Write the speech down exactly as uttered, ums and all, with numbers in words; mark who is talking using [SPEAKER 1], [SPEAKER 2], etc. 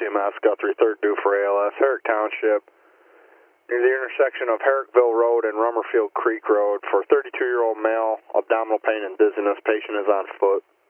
[SPEAKER 1] C M S, Guthrie, third due for A L S, Herrick Township, near the intersection of Herrickville Road and Rummerfield Creek Road for thirty-two-year-old male, abdominal pain and dizziness. Patient is on foot.